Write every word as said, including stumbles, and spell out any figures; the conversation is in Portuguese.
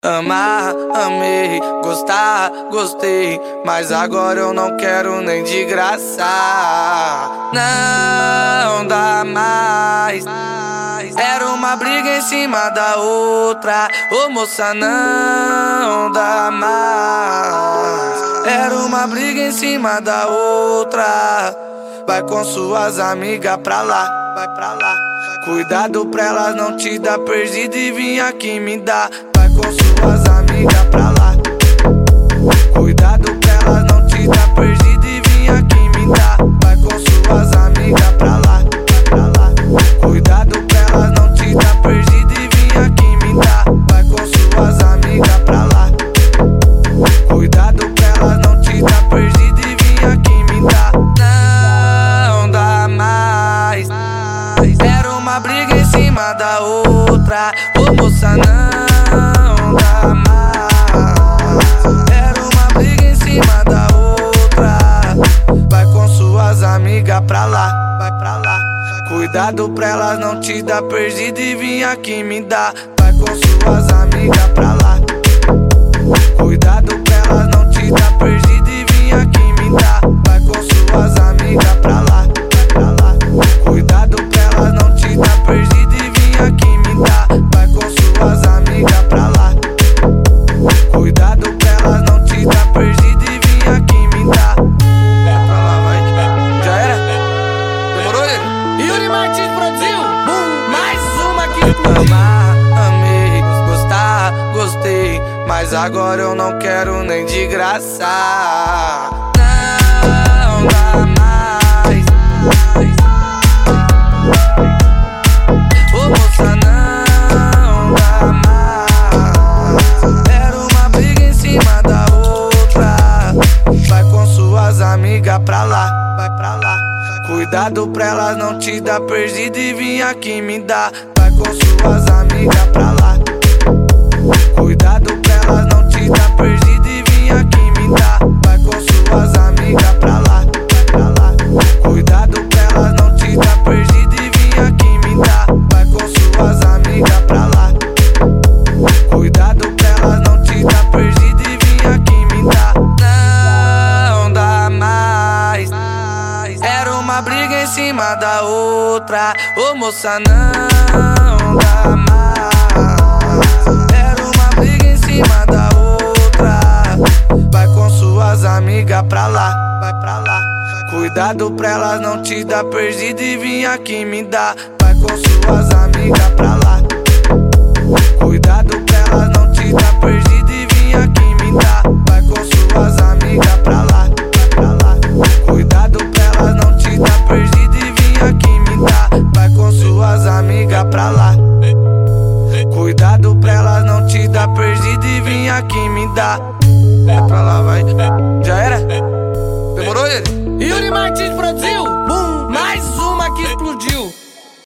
Amar, amei, gostar, gostei, mas agora eu não quero nem de graça. Não dá mais. Era uma briga em cima da outra. Ô moça, não dá mais. Era uma briga em cima da outra. Vai com suas amigas pra lá, vai pra lá. Cuidado pra elas não te dar perdido e vir aqui me dar. Vai com suas amigas pra lá. Cuidado pra elas não te dar perdido e vir aqui me dar. Vai com suas amigas pra lá, pra lá. Cuidado pra elas não te dar perdido e vir aqui me dar. Vai com suas amigas pra lá. Cuidado pra elas não te dar perdido e vir aqui me dar. Não dá mais. Era uma briga em cima da outra. Ô moça, não dá mais. Era uma briga em cima da outra. Vai com suas amigas pra lá, vai pra lá. Cuidado pra elas não te dar perdido e vir aqui me dar. Vai com suas amigas pra lá. Cuidado pra elas não te dar perdido e vir aqui me dar. Vai com suas amigas pra lá, pra lá. Cuidado pra elas não te dar perdido e vir aqui me dar. Vai com suas amigas pra lá. Cuidado pra elas não te dar perdido e vir aqui me dar. É pra lá, vai. Já era? Demorou, ele? Yuri Martins produziu. Mais uma que Amar, amei, gostar, gostei, mas agora eu não quero nem de graça. Não dá mais. Ô moça, não dá mais. Era uma briga em cima da outra. Vai com suas amigas pra lá, vai pra lá. Cuidado pra elas não te dar perdido e vir aqui me dar. Vai com suas amigas pra lá. Cuidado pra elas não te dar perdido e vir aqui me dar. Vai com suas amigas pra lá, pra lá. Cuidado pra elas não te dar perdido e vir aqui me dar. Vai com suas amigas pra lá. Cuidado pra elas não te dar perdido e vir aqui me dar. Não dá mais. Era uma briga em cima da outra. Ô moça, não dá mais. Era uma briga em cima da outra. Vai com suas amigas pra lá, vai pra lá. Cuidado pra elas não te dar perdido e vir aqui me dar. Vai com suas amigas pra lá. Cuidado pra elas não te dar perdido e vir aqui me dar. Vai com suas amigas pra lá, pra lá. Cuidado pra elas não te dar perdido e vir aqui me dar. Vai com suas amigas pra lá. Cuidado pra elas não te dar perdido e vir aqui me dar. É pra lá, vai.